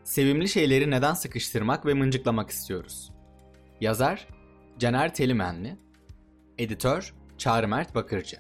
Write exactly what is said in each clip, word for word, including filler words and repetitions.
Sevimli şeyleri neden sıkıştırmak ve mıncıklamak istiyoruz? Yazar Caner Telimenli, editör Çağrı Mert Bakırcı.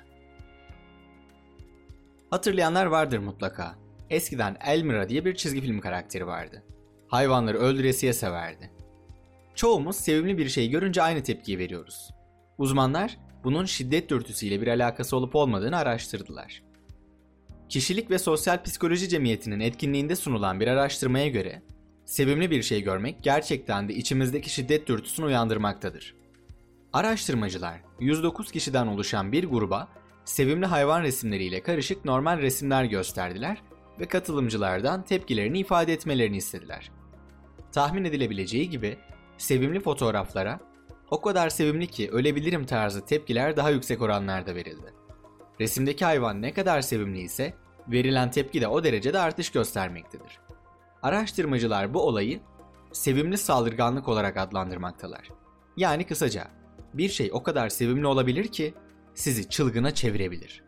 Hatırlayanlar vardır mutlaka. Eskiden Elmira diye bir çizgi film karakteri vardı. Hayvanları öldüresiye severdi. Çoğumuz sevimli bir şey görünce aynı tepkiyi veriyoruz. Uzmanlar bunun şiddet dürtüsüyle bir alakası olup olmadığını araştırdılar. Kişilik ve Sosyal Psikoloji Cemiyeti'nin etkinliğinde sunulan bir araştırmaya göre, sevimli bir şey görmek gerçekten de içimizdeki şiddet dürtüsünü uyandırmaktadır. Araştırmacılar, yüz dokuz kişiden oluşan bir gruba sevimli hayvan resimleriyle karışık normal resimler gösterdiler ve katılımcılardan tepkilerini ifade etmelerini istediler. Tahmin edilebileceği gibi, sevimli fotoğraflara, "O kadar sevimli ki ölebilirim" tarzı tepkiler daha yüksek oranlarda verildi. Resimdeki hayvan ne kadar sevimli ise verilen tepki de o derecede artış göstermektedir. Araştırmacılar bu olayı sevimli saldırganlık olarak adlandırmaktalar. Yani kısaca bir şey o kadar sevimli olabilir ki sizi çılgına çevirebilir.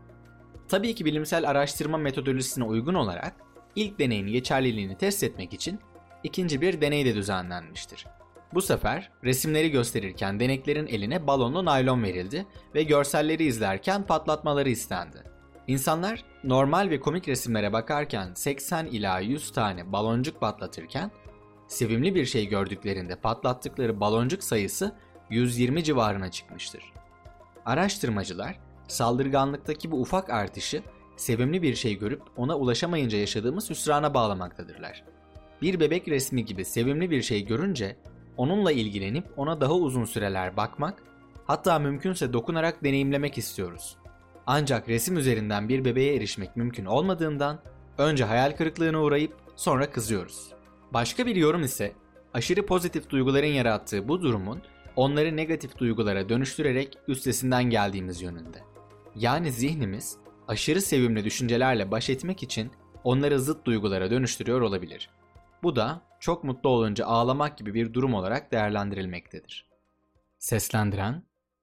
Tabii ki bilimsel araştırma metodolojisine uygun olarak ilk deneyin geçerliliğini test etmek için ikinci bir deney de düzenlenmiştir. Bu sefer resimleri gösterirken deneklerin eline balonlu naylon verildi ve görselleri izlerken patlatmaları istendi. İnsanlar normal ve komik resimlere bakarken seksen ila yüz tane baloncuk patlatırken, sevimli bir şey gördüklerinde patlattıkları baloncuk sayısı yüz yirmi civarına çıkmıştır. Araştırmacılar saldırganlıktaki bu ufak artışı sevimli bir şey görüp ona ulaşamayınca yaşadığımız hüsrana bağlamaktadırlar. Bir bebek resmi gibi sevimli bir şey görünce onunla ilgilenip ona daha uzun süreler bakmak, hatta mümkünse dokunarak deneyimlemek istiyoruz. Ancak resim üzerinden bir bebeğe erişmek mümkün olmadığından önce hayal kırıklığına uğrayıp sonra kızıyoruz. Başka bir yorum ise aşırı pozitif duyguların yarattığı bu durumun onları negatif duygulara dönüştürerek üstesinden geldiğimiz yönünde. Yani zihnimiz aşırı sevimli düşüncelerle baş etmek için onları zıt duygulara dönüştürüyor olabilir. Bu da çok mutlu olunca ağlamak gibi bir durum olarak değerlendirilmektedir. Seslendiren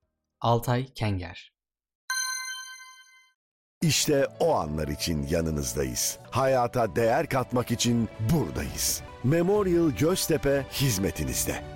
Altay Kenger. İşte o anlar için yanınızdayız. Hayata değer katmak için buradayız. Memorial Göztepe hizmetinizde.